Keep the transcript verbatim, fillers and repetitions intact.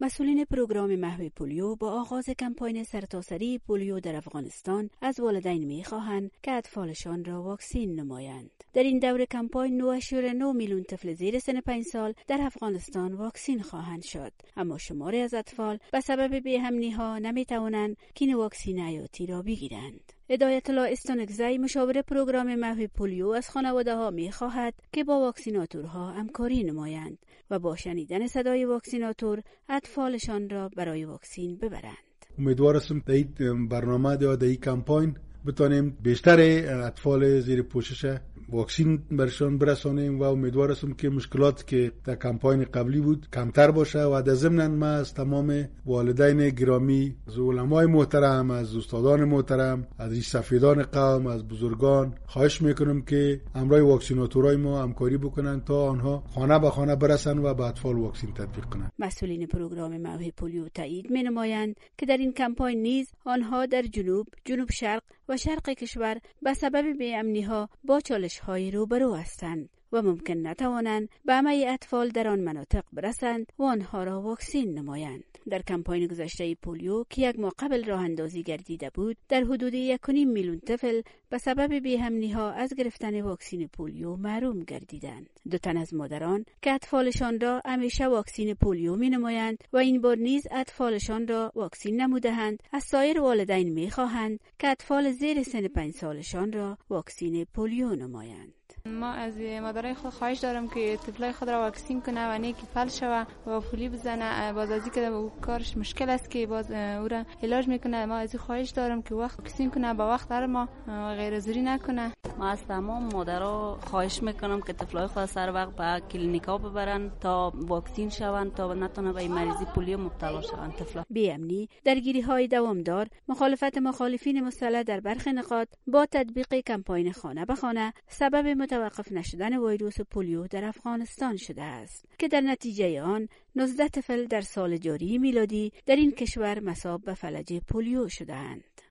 مسئولین پروگرام محو پولیو با آغاز کمپین سرتاسری پولیو در افغانستان از والدین می‌خواهند که اطفالشان را واکسین نمایند. در این دور کمپین نه ممیز نه میلیون طفل زیر سن پنج سال در افغانستان واکسین خواهند شد، اما شماری از اطفال به سبب بی‌امنی‌ها نمی‌توانند کین واکسین حیاتی را بگیرند. هدایت الله استانکزی مشاور پروگرام محو پولیو از خانواده‌ها می‌خواهد که با واکسیناتورها همکاری نمایند و با شنیدن صدای واکسیناتور اطفالشان را برای واکسین ببرند. امیدوار هستم در این برنامه یا در این کمپین بتانیم بیشتر اطفال زیر پوشش واکسین برشان برسانیم و امیدوار هستم که مشکلات که در کمپین قبلی بود کمتر باشه و در ضمن ما از تمام والدین گرامی، از علمای محترم، از استادان محترم، از ریش سفیدان قوم، از بزرگان خواهش میکنم که همراه واکسیناتورای ما همکاری بکنن تا آنها خانه به خانه برسن و به اطفال واکسین تطبیق کنند. مسئولین پروگرام محو پولیو تایید می‌نمایند که در این کمپین نیز آنها در جنوب، جنوب شرق و شرق کشور به سبب بی‌امنی‌ها با چالش‌های روبرو هستند و ممکن نتوانند به همه اطفال در آن مناطق برسند و آنها را واکسین نمایند. در کمپین گذشته پولیو که یک ماه قبل راه اندازی گردیده بود، در حدود یک و نیم میلیون طفل به سبب بی‌امنی‌ها از گرفتن واکسین پولیو محروم گردیدند. دو تن از مادران که اطفالشان را همیشه واکسین پولیو می‌نمایند و این بار نیز اطفالشان را واکسین نموده‌اند، از سایر والدین می‌خواهند که اطفال زیر سن پنج سالشان را واکسین پولیو نمایند. ما از مادرای خود خواهش دارم که طفلای خود را واکسین کنه و نه که فل شوه و پولی بزنه. باز از اینکه او کارش مشکل است که باز او را علاج میکنه. ما از خواهش دارم که وقت واکسین کنه، با وقت در ما غیر ضروری نکنه. ما از تمام مادرها خواهش میکنم که طفلای خود سر وقت به کلینیکا ببرن تا واکسین شوند تا نتونه به مریضی پولیو مبتلا شوند. طفلا بی‌امنی، درگیری‌های دوامدار، مخالفت مخالفین مسلح در برخی نقاط با تطبیق کمپین خانه به خانه سبب متوقف نشدن ویروس پولیو در افغانستان شده است که در نتیجه آن نوزده طفل در سال جاری میلادی در این کشور مصاب به فلج پولیو شده‌اند.